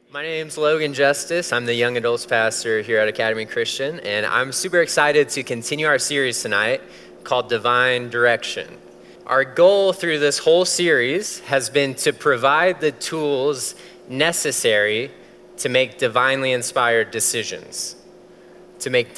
My name's Logan Justice. I'm the young adults pastor here at Academy Christian, and I'm super excited to continue our series tonight called Divine Direction. Our goal through this whole series has been to provide the tools necessary to make divinely inspired decisions. Because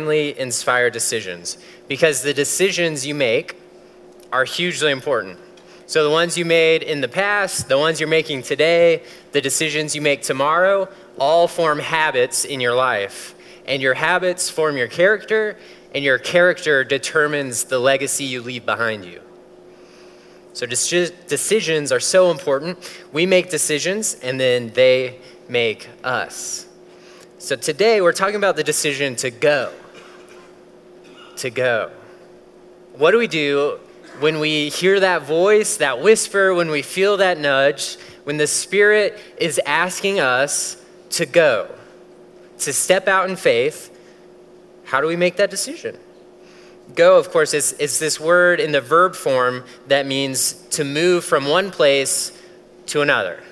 the decisions you make are hugely important. So the ones you made in the past, the ones you're making today, the decisions you make tomorrow, all form habits in your life. And your habits form your character, and your character determines the legacy you leave behind you. So decisions are so important. We make decisions, and then they make us. So today we're talking about the decision to go. To go. What do we do when we hear that voice, that whisper, when we feel that nudge, when the Spirit is asking us to go, to step out in faith? How do we make that decision? Go, of course, is this word in the verb form that means to move from one place to another.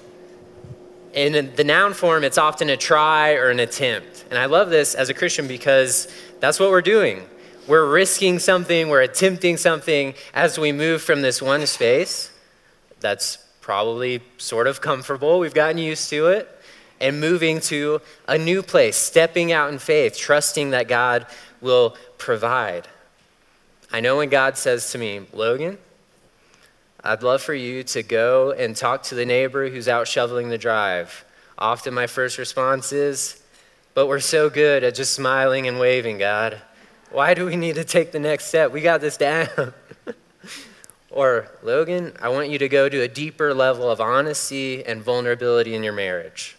In the noun form, it's often a try or an attempt. And I love this as a Christian because that's what we're doing. We're risking something, we're attempting something as we move from this one space that's probably sort of comfortable, we've gotten used to it, and moving to a new place, stepping out in faith, trusting that God will provide. I know when God says to me, Logan, I'd love for you to go and talk to the neighbor who's out shoveling the drive. Often my first response is, but we're so good at just smiling and waving, God. Why do we need to take the next step? We got this down. Or, Logan, I want you to go to a deeper level of honesty and vulnerability in your marriage.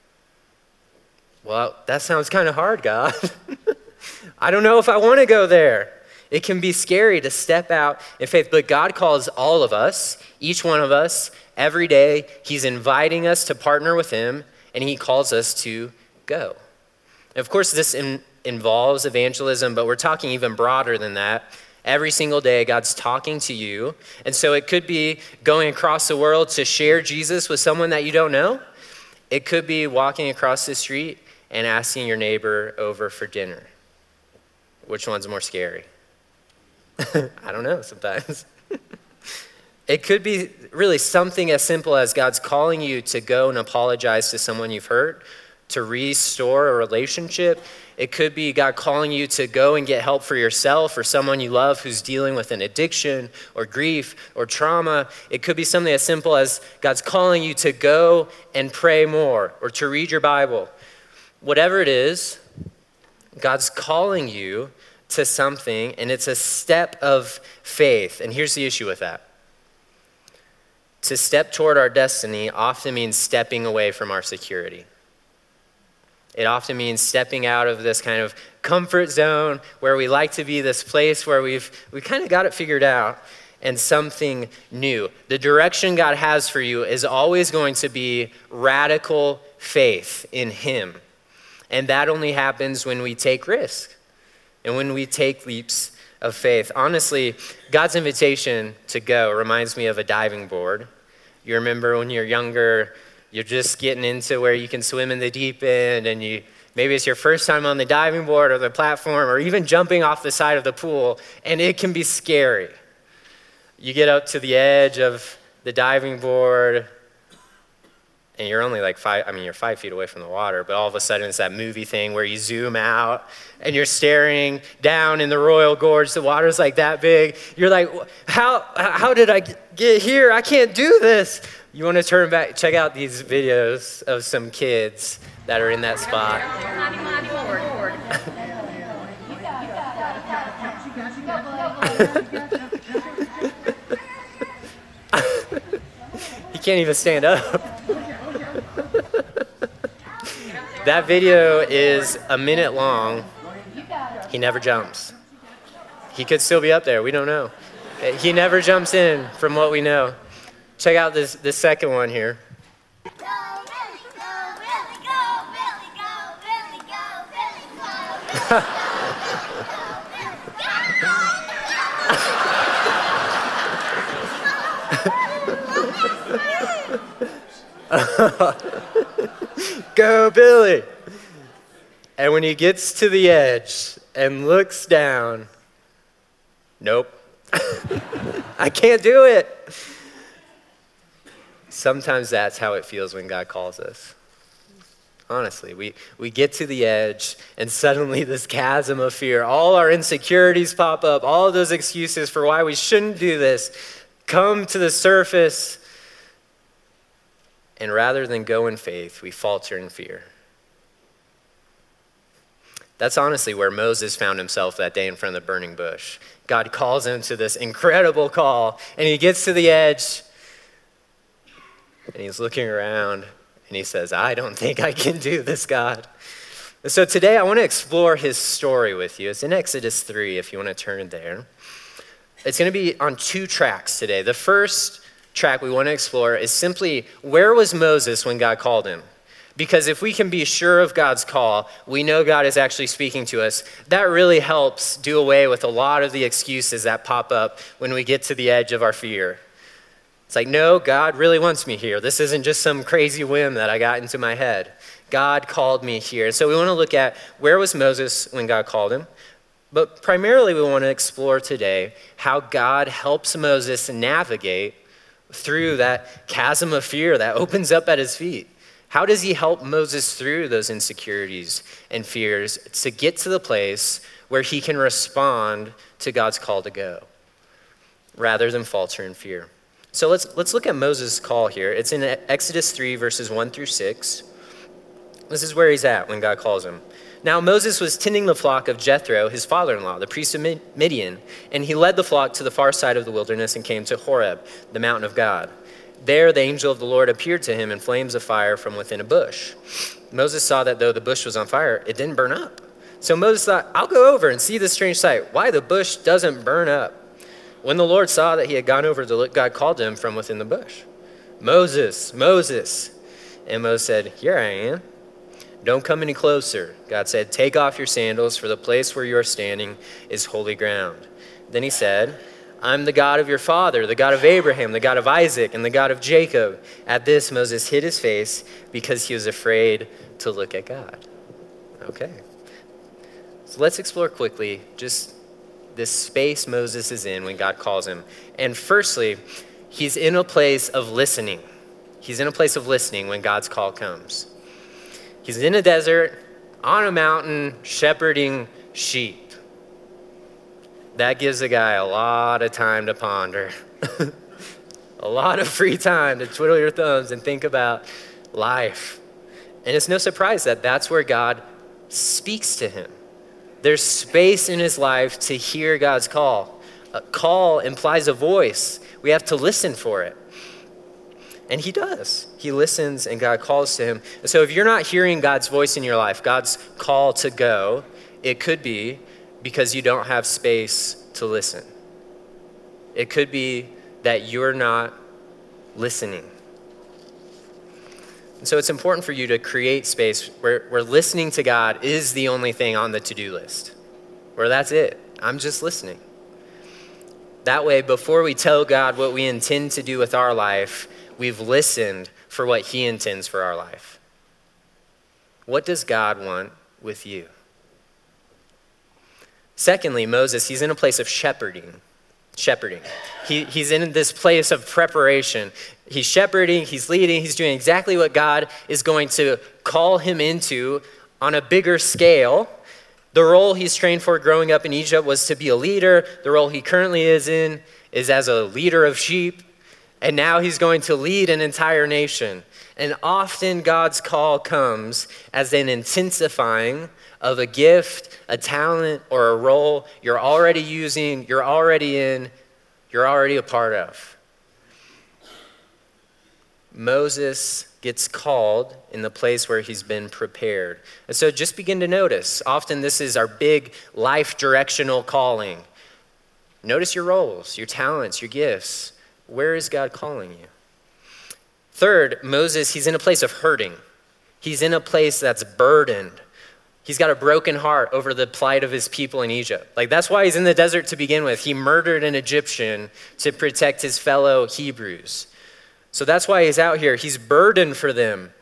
Well, that sounds kind of hard, God. I don't know if I want to go there. It can be scary to step out in faith, but God calls all of us, each one of us, every day. He's inviting us to partner with him, and he calls us to go. And of course, this involves evangelism, but we're talking even broader than that. Every single day, God's talking to you. And so it could be going across the world to share Jesus with someone that you don't know. It could be walking across the street and asking your neighbor over for dinner. Which one's more scary? I don't know sometimes. It could be really something as simple as God's calling you to go and apologize to someone you've hurt, to restore a relationship. It could be God calling you to go and get help for yourself or someone you love who's dealing with an addiction or grief or trauma. It could be something as simple as God's calling you to go and pray more or to read your Bible. Whatever it is, God's calling you to something, and it's a step of faith. And here's the issue with that. To step toward our destiny often means stepping away from our security. It often means stepping out of this kind of comfort zone where we like to be, this place where we kind of got it figured out, and something new. The direction God has for you is always going to be radical faith in him. And that only happens when we take risk and when we take leaps of faith. Honestly, God's invitation to go reminds me of a diving board. You remember when you're younger, you're just getting into where you can swim in the deep end, and maybe it's your first time on the diving board or the platform or even jumping off the side of the pool, and it can be scary. You get up to the edge of the diving board, and you're only you're 5 feet away from the water, but all of a sudden it's that movie thing where you zoom out and you're staring down in the Royal Gorge. The water's like that big. You're like, how did I get here? I can't do this. You want to turn back, check out these videos of some kids that are in that spot. He can't even stand up. That video is a minute long. He never jumps. He could still be up there. We don't know. He never jumps in from what we know. Check out this second one here. Go, Billy, go, Billy, go, Billy, go, Billy, go, Billy, go, Billy, go, Billy, go. Go, Billy. And when he gets to the edge and looks down, nope. I can't do it. Sometimes that's how it feels when God calls us. Honestly, we get to the edge and suddenly this chasm of fear, all our insecurities pop up, all of those excuses for why we shouldn't do this come to the surface. And rather than go in faith, we falter in fear. That's honestly where Moses found himself that day in front of the burning bush. God calls him to this incredible call, and he gets to the edge, and he's looking around, and he says, I don't think I can do this, God. And so today I want to explore his story with you. It's in Exodus 3, if you want to turn there. It's going to be on 2 tracks today. The first track we want to explore is simply, where was Moses when God called him? Because if we can be sure of God's call, we know God is actually speaking to us. That really helps do away with a lot of the excuses that pop up when we get to the edge of our fear. It's like, no, God really wants me here. This isn't just some crazy whim that I got into my head. God called me here. So we want to look at where was Moses when God called him. But primarily we want to explore today how God helps Moses navigate through that chasm of fear that opens up at his feet. How does he help Moses through those insecurities and fears to get to the place where he can respond to God's call to go rather than falter in fear? So let's look at Moses' call here. It's in Exodus 3, verses 1 through 6. This is where he's at when God calls him. Now Moses was tending the flock of Jethro, his father-in-law, the priest of Midian, and he led the flock to the far side of the wilderness and came to Horeb, the mountain of God. There the angel of the Lord appeared to him in flames of fire from within a bush. Moses saw that though the bush was on fire, it didn't burn up. So Moses thought, I'll go over and see this strange sight, why the bush doesn't burn up. When the Lord saw that he had gone over to look, God called to him from within the bush. Moses, Moses. And Moses said, here I am. Don't come any closer. God said, take off your sandals, for the place where you are standing is holy ground. Then he said, I'm the God of your father, the God of Abraham, the God of Isaac, and the God of Jacob. At this, Moses hid his face because he was afraid to look at God. Okay. So let's explore quickly just this space Moses is in when God calls him. And firstly, he's in a place of listening. He's in a place of listening when God's call comes. He's in a desert, on a mountain, shepherding sheep. That gives a guy a lot of time to ponder. A lot of free time to twiddle your thumbs and think about life. And it's no surprise that that's where God speaks to him. There's space in his life to hear God's call. A call implies a voice. We have to listen for it. And he does. He listens and God calls to him. And so if you're not hearing God's voice in your life, God's call to go, it could be because you don't have space to listen. It could be that you're not listening. And so it's important for you to create space where listening to God is the only thing on the to-do list, where that's it. I'm just listening. That way, before we tell God what we intend to do with our life, we've listened for what he intends for our life. What does God want with you? Secondly, Moses, he's in a place of shepherding. He's in this place of preparation. He's shepherding, he's leading, he's doing exactly what God is going to call him into on a bigger scale. The role he's trained for growing up in Egypt was to be a leader. The role he currently is in is as a leader of sheep. And now he's going to lead an entire nation. And often God's call comes as an intensifying of a gift, a talent, or a role you're already using, you're already in, you're already a part of. Moses gets called in the place where he's been prepared. And so just begin to notice. Often this is our big life directional calling. Notice your roles, your talents, your gifts. Where is God calling you? Third, Moses, he's in a place of hurting. He's in a place that's burdened. He's got a broken heart over the plight of his people in Egypt. That's why he's in the desert to begin with. He murdered an Egyptian to protect his fellow Hebrews. So that's why he's out here. He's burdened for them.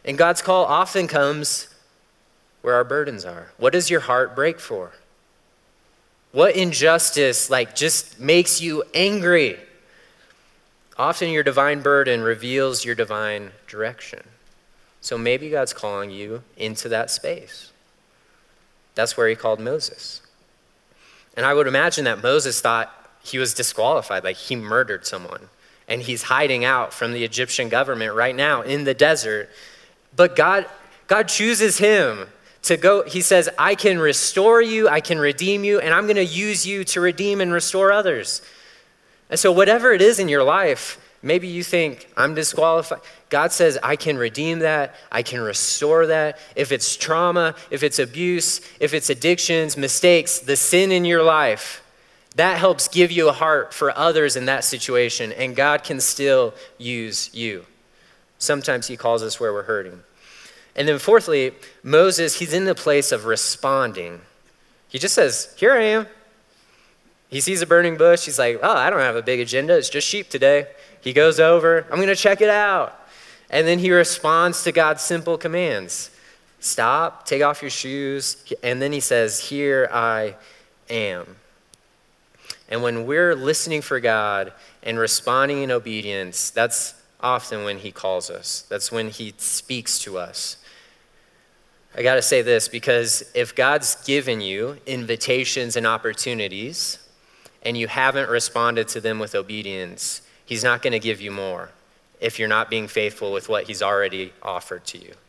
And God's call often comes where our burdens are. What does your heart break for? What injustice just makes you angry? Often your divine burden reveals your divine direction. So maybe God's calling you into that space. That's where he called Moses. And I would imagine that Moses thought he was disqualified, like he murdered someone. And he's hiding out from the Egyptian government right now in the desert. But God chooses him to go. He says, I can restore you, I can redeem you, and I'm going to use you to redeem and restore others. And so whatever it is in your life, maybe you think, I'm disqualified. God says, I can redeem that. I can restore that. If it's trauma, if it's abuse, if it's addictions, mistakes, the sin in your life, that helps give you a heart for others in that situation. And God can still use you. Sometimes he calls us where we're hurting. And then fourthly, Moses, he's in the place of responding. He just says, here I am. He sees a burning bush. He's like, oh, I don't have a big agenda. It's just sheep today. He goes over. I'm going to check it out. And then he responds to God's simple commands. Stop, take off your shoes. And then he says, here I am. And when we're listening for God and responding in obedience, that's often when he calls us. That's when he speaks to us. I got to say this, because if God's given you invitations and opportunities and you haven't responded to them with obedience, he's not going to give you more if you're not being faithful with what he's already offered to you.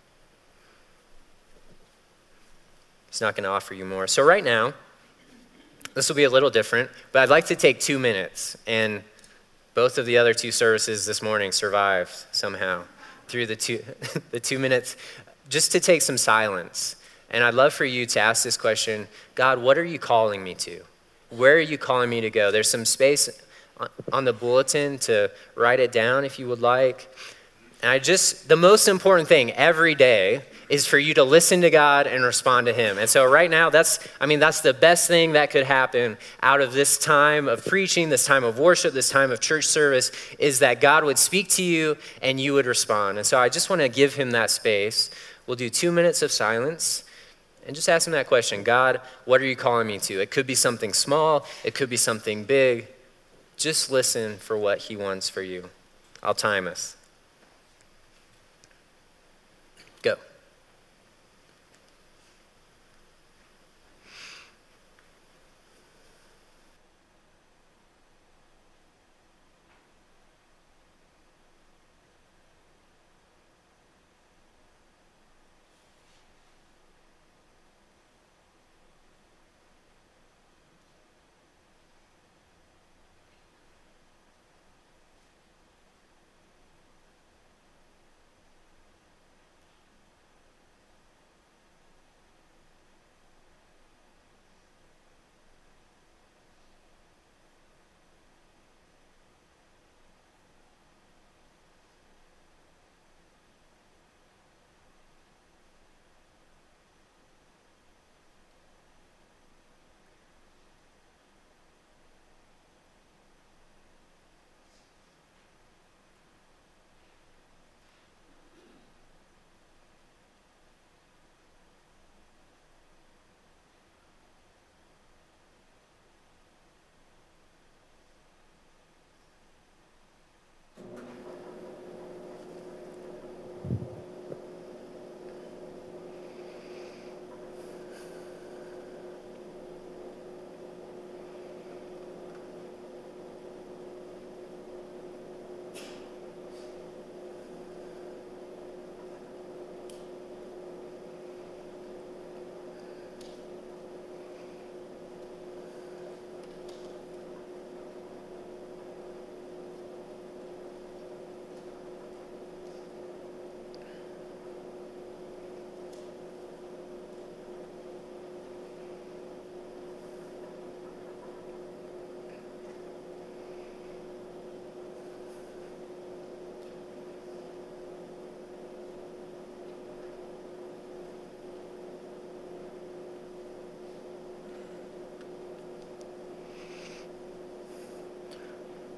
He's not going to offer you more. So right now, this will be a little different, but I'd like to take 2 minutes, and both of the other two services this morning survived somehow through the 2 minutes, just to take some silence. And I'd love for you to ask this question, God, what are you calling me to? Where are you calling me to go? There's some space on the bulletin to write it down if you would like. And the most important thing every day is for you to listen to God and respond to him. And so right now, that's the best thing that could happen out of this time of preaching, this time of worship, this time of church service, is that God would speak to you and you would respond. And so I just want to give him that space. We'll do 2 minutes of silence and just ask him that question. God, what are you calling me to? It could be something small. It could be something big. Just listen for what he wants for you. I'll time us. Go.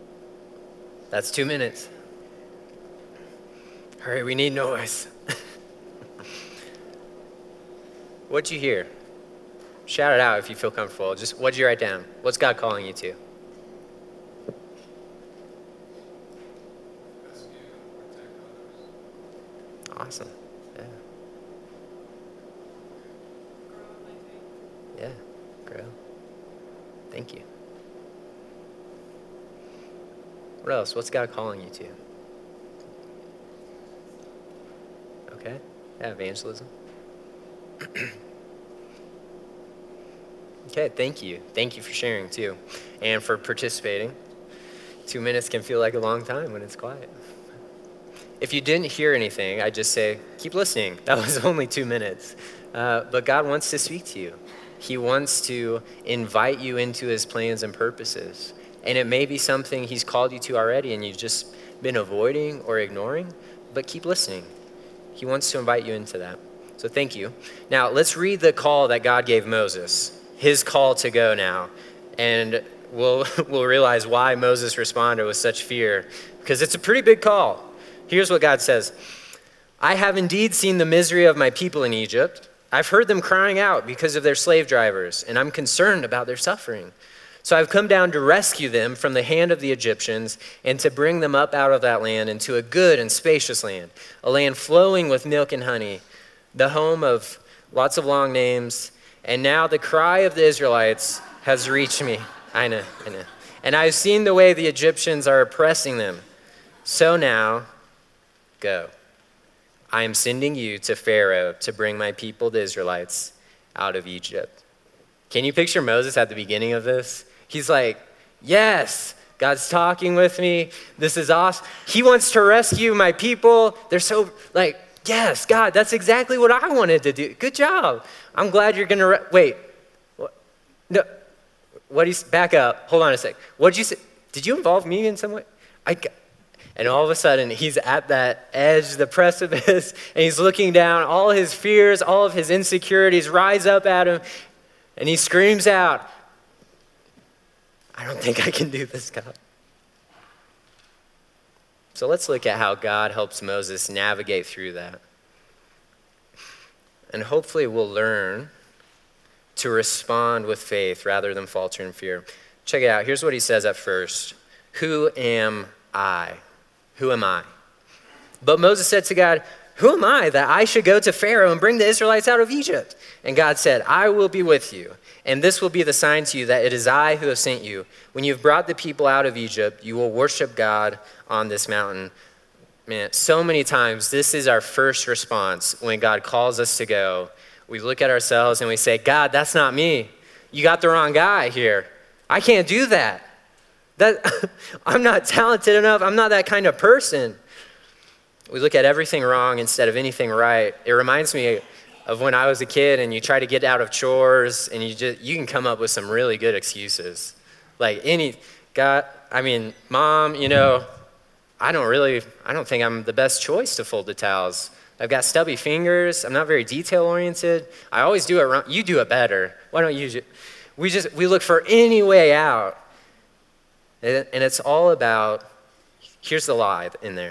That's 2 minutes. All right, we need noise. What'd you hear? Shout it out if you feel comfortable. Just what'd you write down? What's God calling you to? Awesome. Yeah. Yeah. Grow. Thank you. What else? What's God calling you to? Okay. Yeah, evangelism. Okay, thank you. Thank you for sharing too, and for participating. 2 minutes can feel like a long time when it's quiet. If you didn't hear anything, I'd just say, keep listening. That was only 2 minutes. But God wants to speak to you. He wants to invite you into his plans and purposes. And it may be something he's called you to already and you've just been avoiding or ignoring, but keep listening. He wants to invite you into that. So thank you. Now, let's read the call that God gave Moses, his call to go now. And we'll realize why Moses responded with such fear, because it's a pretty big call. Here's what God says. I have indeed seen the misery of my people in Egypt. I've heard them crying out because of their slave drivers, and I'm concerned about their suffering. So I've come down to rescue them from the hand of the Egyptians and to bring them up out of that land into a good and spacious land, a land flowing with milk and honey, the home of lots of long names. And now the cry of the Israelites has reached me. I know. And I've seen the way the Egyptians are oppressing them. So now, go. I am sending you to Pharaoh to bring my people, the Israelites, out of Egypt. Can you picture Moses at the beginning of this? He's like, yes, God's talking with me. This is awesome. He wants to rescue my people. They're so like, yes, God, that's exactly what I wanted to do. Good job. I'm glad you're going to, wait. What? No, what do you, back up. Hold on a sec. What did you say? Did you involve me in some way? And all of a sudden, he's at that edge, the precipice, and he's looking down. All his fears, all of his insecurities rise up at him, and he screams out, I don't think I can do this, God. So let's look at how God helps Moses navigate through that. And hopefully we'll learn to respond with faith rather than falter in fear. Check it out. Here's what he says at first. Who am I? Who am I? But Moses said to God, who am I that I should go to Pharaoh and bring the Israelites out of Egypt? And God said, I will be with you, and this will be the sign to you that it is I who have sent you. When you've brought the people out of Egypt, you will worship God on this mountain. Man, so many times this is our first response when God calls us to go. We look at ourselves and we say, God, that's not me. You got the wrong guy here. I can't do that. I'm not talented enough. I'm not that kind of person. We look at everything wrong instead of anything right. It reminds me of when I was a kid and you try to get out of chores and you can come up with some really good excuses. Like Mom, I don't think I'm the best choice to fold the towels. I've got stubby fingers. I'm not very detail oriented. I always do it wrong. You do it better. Why don't you? We look for any way out. And it's all about, here's the lie in there,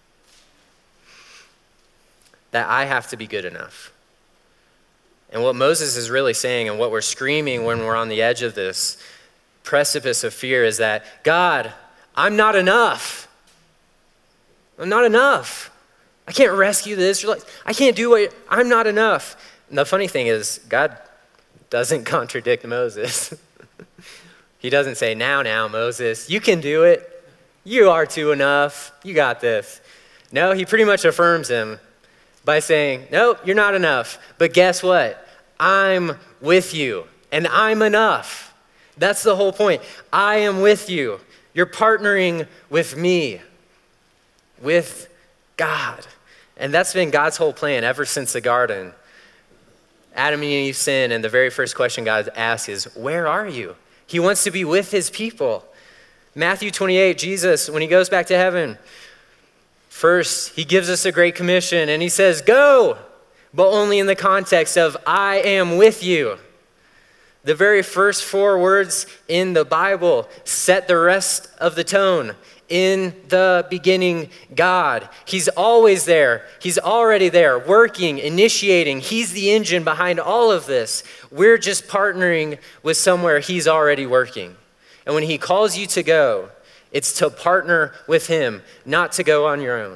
that I have to be good enough. And what Moses is really saying and what we're screaming when we're on the edge of this precipice of fear is that, God, I'm not enough. I'm not enough. I can't rescue the Israelites. I can't do what, I'm not enough. And the funny thing is, God doesn't contradict Moses. He doesn't say, now, Moses, you can do it. You are too enough. You got this. No, he pretty much affirms him by saying, nope, you're not enough. But guess what? I'm with you, and I'm enough. That's the whole point. I am with you. You're partnering with me, with God. And that's been God's whole plan ever since the garden. Adam and Eve sin, and the very first question God asks is, where are you? He wants to be with his people. Matthew 28, Jesus, when he goes back to heaven, first, he gives us a great commission, and he says, go, but only in the context of, I am with you. The very first 4 words in the Bible set the rest of the tone. in the beginning, God. He's always there. He's already there, working, initiating. He's the engine behind all of this. We're just partnering with somewhere he's already working. And when he calls you to go, it's to partner with him, not to go on your own.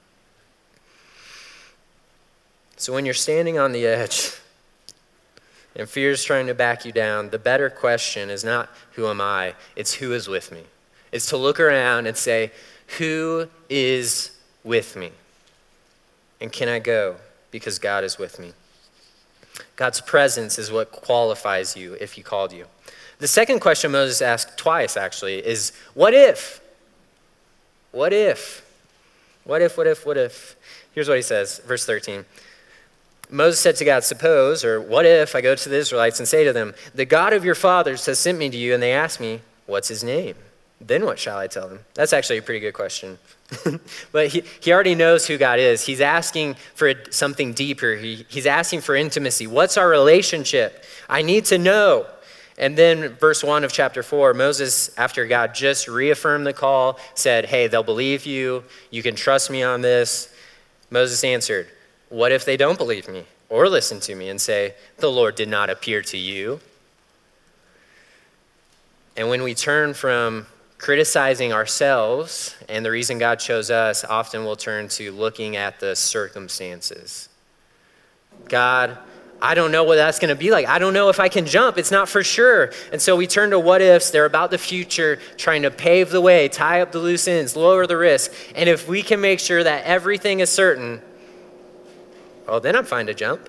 So when you're standing on the edge and fear is trying to back you down, the better question is not, who am I? It's who is with me. It's to look around and say, who is with me? And can I go because God is with me? God's presence is what qualifies you if he called you. The second question Moses asked twice, actually, is what if? What if? What if, what if, what if? Here's what he says, verse 13. Moses said to God, suppose, or what if I go to the Israelites and say to them, the God of your fathers has sent me to you, and they ask me, what's his name? Then what shall I tell them? That's actually a pretty good question. But he already knows who God is. He's asking for something deeper. He's asking for intimacy. What's our relationship? I need to know. And then verse 1 of chapter 4, Moses, after God just reaffirmed the call, said, hey, they'll believe you. You can trust me on this. Moses answered, what if they don't believe me or listen to me and say, the Lord did not appear to you? And when we turn from criticizing ourselves and the reason God chose us, often we'll turn to looking at the circumstances. God, I don't know what that's going to be like. I don't know if I can jump. It's not for sure. And so we turn to what ifs. They're about the future, trying to pave the way, tie up the loose ends, lower the risk. And if we can make sure that everything is certain, well, then I'm fine to jump.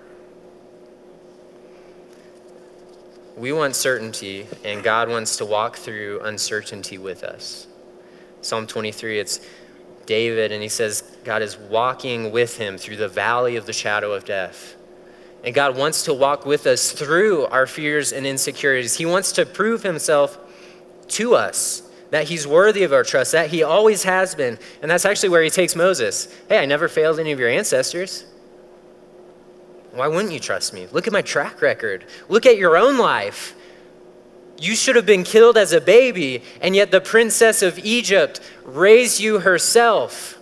We want certainty, and God wants to walk through uncertainty with us. Psalm 23, it's David, and he says God is walking with him through the valley of the shadow of death. And God wants to walk with us through our fears and insecurities. He wants to prove himself to us, that he's worthy of our trust, that he always has been. And that's actually where he takes Moses. Hey, I never failed any of your ancestors. Why wouldn't you trust me? Look at my track record. Look at your own life. You should have been killed as a baby, and yet the princess of Egypt raised you herself.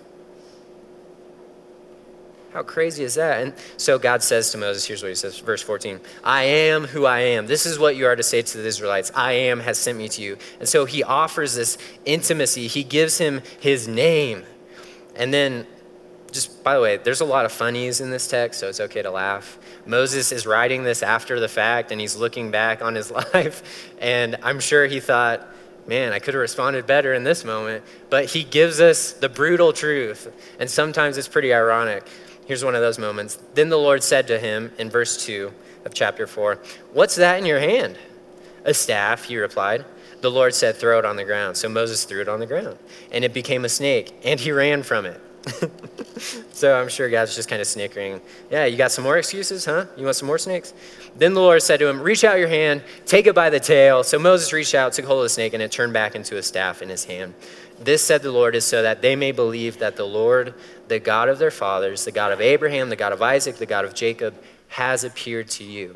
How crazy is that? And so God says to Moses, here's what he says, verse 14, I am who I am. This is what you are to say to the Israelites. I am has sent me to you. And so he offers this intimacy. He gives him his name. And then, just by the way, there's a lot of funnies in this text, so it's okay to laugh. Moses is writing this after the fact, and he's looking back on his life, and I'm sure he thought, man, I could have responded better in this moment. But he gives us the brutal truth, and sometimes it's pretty ironic. Here's one of those moments. Then the Lord said to him in verse 2 of chapter 4, what's that in your hand? A staff, he replied. The Lord said, throw it on the ground. So Moses threw it on the ground, and it became a snake, and he ran from it. So I'm sure God's just kind of snickering. Yeah, you got some more excuses, huh? You want some more snakes? Then the Lord said to him, reach out your hand, take it by the tail. So Moses reached out, took hold of the snake, and it turned back into a staff in his hand. This, said the Lord, is so that they may believe that the Lord, the God of their fathers, the God of Abraham, the God of Isaac, the God of Jacob, has appeared to you.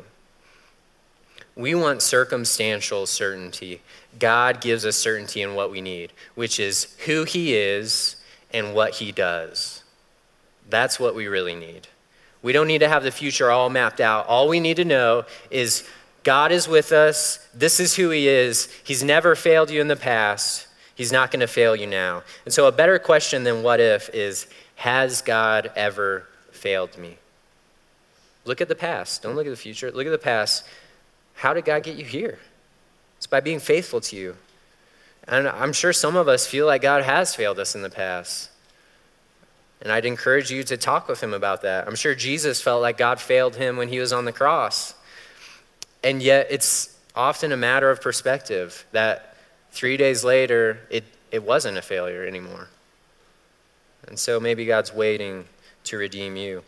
We want circumstantial certainty. God gives us certainty in what we need, which is who he is and what he does. That's what we really need. We don't need to have the future all mapped out. All we need to know is God is with us. This is who he is. He's never failed you in the past. He's not going to fail you now. And so a better question than what if is, has God ever failed me? Look at the past. Don't look at the future. Look at the past. How did God get you here? It's by being faithful to you. And I'm sure some of us feel like God has failed us in the past. And I'd encourage you to talk with him about that. I'm sure Jesus felt like God failed him when he was on the cross. And yet it's often a matter of perspective that 3 days later, it wasn't a failure anymore. And so maybe God's waiting to redeem you.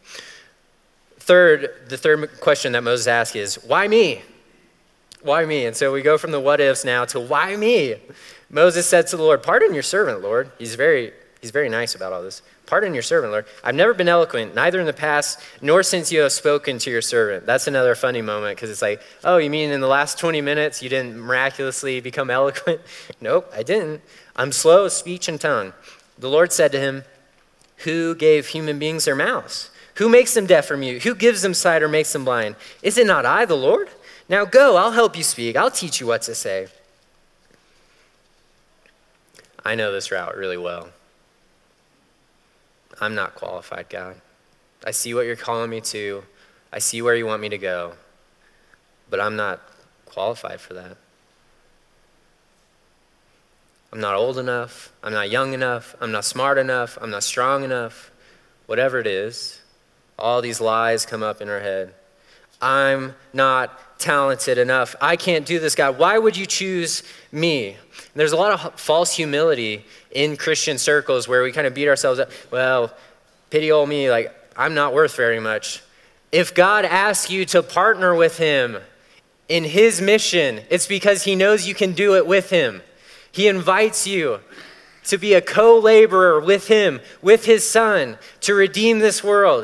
The third question that Moses asked is, why me? Why me? And so we go from the what ifs now to why me? Moses said to the Lord, pardon your servant, Lord. He's very He's very nice about all this. Pardon your servant, Lord. I've never been eloquent, neither in the past, nor since you have spoken to your servant. That's another funny moment because it's like, oh, you mean in the last 20 minutes you didn't miraculously become eloquent? Nope, I didn't. I'm slow of speech and tongue. The Lord said to him, who gave human beings their mouths? Who makes them deaf or mute? Who gives them sight or makes them blind? Is it not I, the Lord? Now go, I'll help you speak. I'll teach you what to say. I know this route really well. I'm not qualified, God. I see what you're calling me to. I see where you want me to go. But I'm not qualified for that. I'm not old enough. I'm not young enough. I'm not smart enough. I'm not strong enough. Whatever it is, all these lies come up in our head. I'm not talented enough. I can't do this, God. Why would you choose me? And there's a lot of false humility in Christian circles where we kind of beat ourselves up. Well, pity old me, like I'm not worth very much. If God asks you to partner with him in his mission, it's because he knows you can do it with him. He invites you to be a co-laborer with him, with his son, to redeem this world.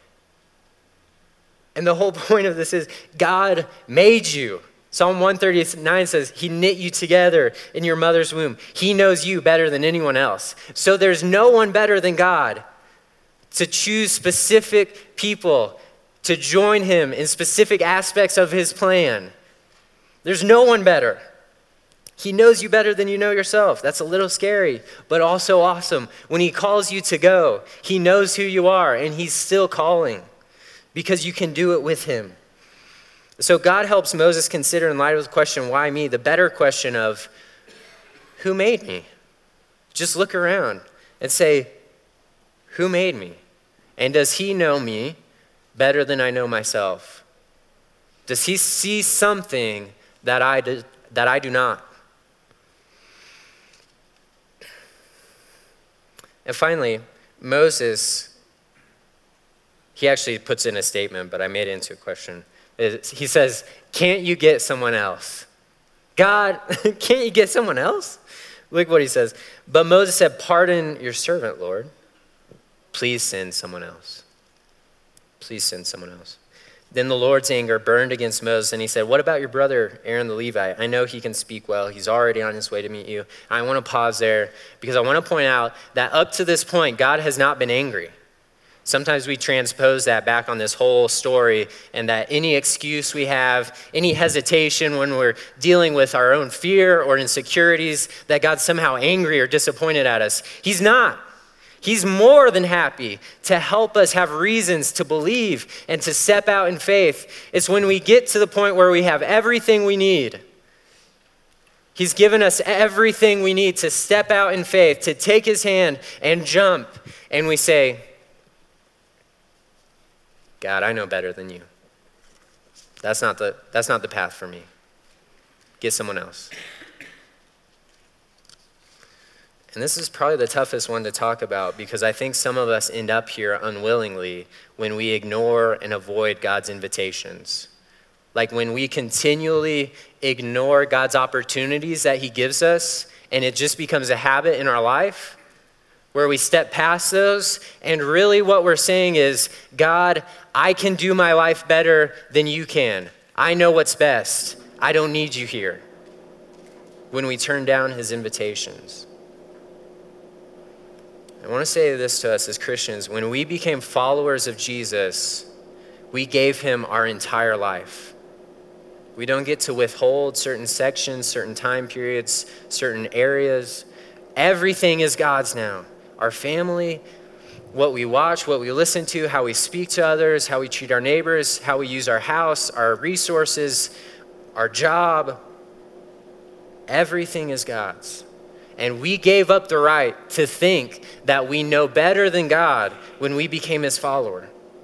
And the whole point of this is God made you. Psalm 139 says, he knit you together in your mother's womb. He knows you better than anyone else. So there's no one better than God to choose specific people to join him in specific aspects of his plan. There's no one better. He knows you better than you know yourself. That's a little scary, but also awesome. When he calls you to go, he knows who you are, and he's still calling because you can do it with him. So God helps Moses consider, in light of the question, why me, the better question of, who made me? Just look around and say, who made me? And does he know me better than I know myself? Does he see something that I do not? And finally, Moses, he actually puts in a statement, but I made it into a question. He says, can't you get someone else? God, can't you get someone else? Look what he says. But Moses said, pardon your servant, Lord. Please send someone else. Please send someone else. Then the Lord's anger burned against Moses, and he said, what about your brother Aaron the Levite? I know he can speak well. He's already on his way to meet you. I want to pause there because I want to point out that up to this point, God has not been angry. Sometimes we transpose that back on this whole story, and that any excuse we have, any hesitation when we're dealing with our own fear or insecurities, that God's somehow angry or disappointed at us. He's not. He's more than happy to help us have reasons to believe and to step out in faith. It's when we get to the point where we have everything we need. He's given us everything we need to step out in faith, to take his hand and jump, and we say, God, I know better than you. That's not the path for me. Get someone else. And this is probably the toughest one to talk about because I think some of us end up here unwillingly when we ignore and avoid God's invitations. Like when we continually ignore God's opportunities that he gives us and it just becomes a habit in our life where we step past those, and really what we're saying is, God, I can do my life better than you can. I know what's best. I don't need you here. When we turn down his invitations. I want to say this to us as Christians. When we became followers of Jesus, we gave him our entire life. We don't get to withhold certain sections, certain time periods, certain areas. Everything is God's now. Our family, what we watch, what we listen to, how we speak to others, how we treat our neighbors, how we use our house, our resources, our job. Everything is God's. And we gave up the right to think that we know better than God when we became his follower.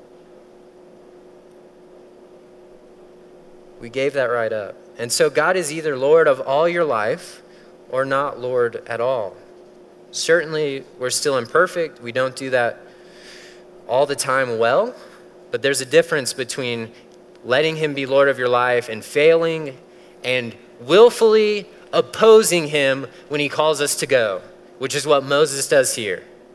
We gave that right up. And so God is either Lord of all your life or not Lord at all. Certainly, we're still imperfect. We don't do that all the time well, but there's a difference between letting him be Lord of your life and failing and willfully opposing him when he calls us to go, which is what Moses does here.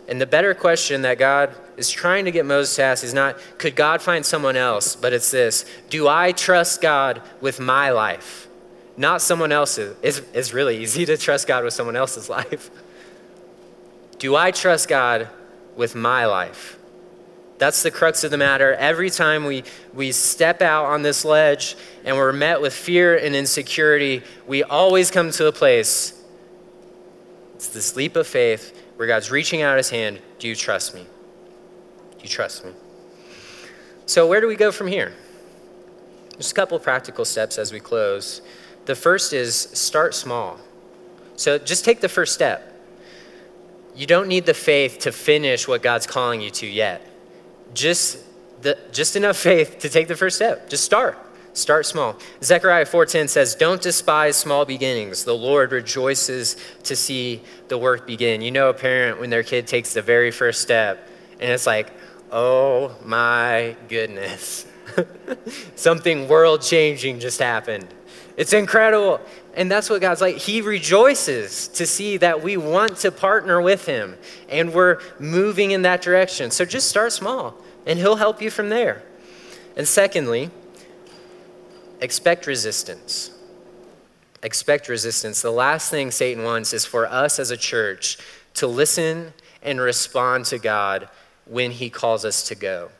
And the better question that God is trying to get Moses to ask is not, could God find someone else? But it's this, do I trust God with my life? Not someone else's. It's really easy to trust God with someone else's life. Do I trust God with my life? That's the crux of the matter. Every time we step out on this ledge and we're met with fear and insecurity, we always come to a place, it's this leap of faith where God's reaching out his hand. Do you trust me? Do you trust me? So where do we go from here? Just a couple practical steps as we close. The first is start small. So just take the first step. You don't need the faith to finish what God's calling you to yet. Just enough faith to take the first step. Just start. Start small. Zechariah 4:10 says, don't despise small beginnings. The Lord rejoices to see the work begin. You know a parent when their kid takes the very first step and it's like, oh my goodness. Something world-changing just happened. It's incredible. And that's what God's like. He rejoices to see that we want to partner with him and we're moving in that direction. So just start small and he'll help you from there. And secondly, expect resistance. Expect resistance. The last thing Satan wants is for us as a church to listen and respond to God when he calls us to go.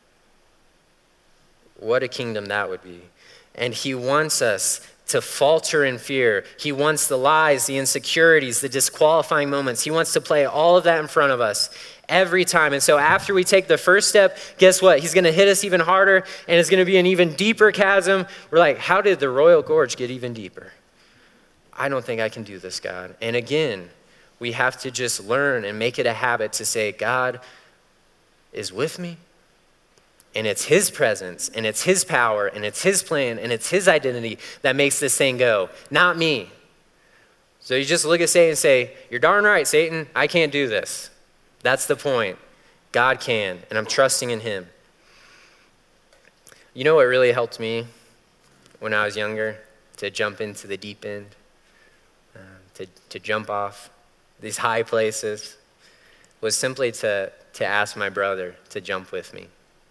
What a kingdom that would be. And he wants us to falter in fear. He wants the lies, the insecurities, the disqualifying moments. He wants to play all of that in front of us every time. And so after we take the first step, guess what? He's going to hit us even harder, and it's going to be an even deeper chasm. We're like, how did the Royal Gorge get even deeper? I don't think I can do this, God. And again, we have to just learn and make it a habit to say, God is with me. And it's his presence, and it's his power, and it's his plan, and it's his identity that makes this thing go, not me. So you just look at Satan and say, you're darn right, Satan, I can't do this. That's the point. God can, and I'm trusting in him. You know what really helped me when I was younger? To jump into the deep end, to jump off these high places, was simply to ask my brother to jump with me.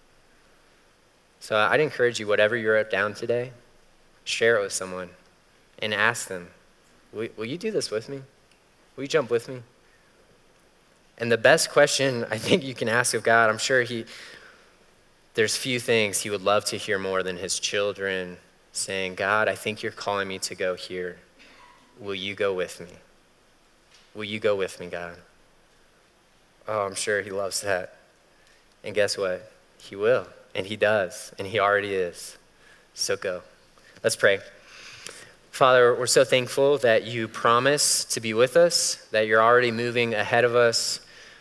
So I'd encourage you, whatever you're down today, share it with someone and ask them, will you do this with me? Will you jump with me? And the best question I think you can ask of God, I'm sure there's few things he would love to hear more than his children saying, God, I think you're calling me to go here. Will you go with me? Will you go with me, God? Oh, I'm sure he loves that. And guess what? He will. And he does, and he already is. So go. Let's pray. Father, we're so thankful that you promise to be with us, that you're already moving ahead of us.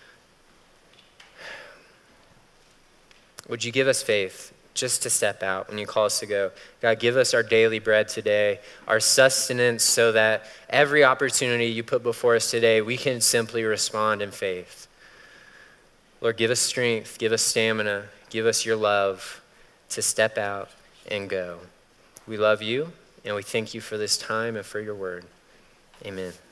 Would you give us faith just to step out when you call us to go? God, give us our daily bread today, our sustenance, so that every opportunity you put before us today, we can simply respond in faith. Lord, give us strength, give us stamina, give us your love to step out and go. We love you, and we thank you for this time and for your word. Amen.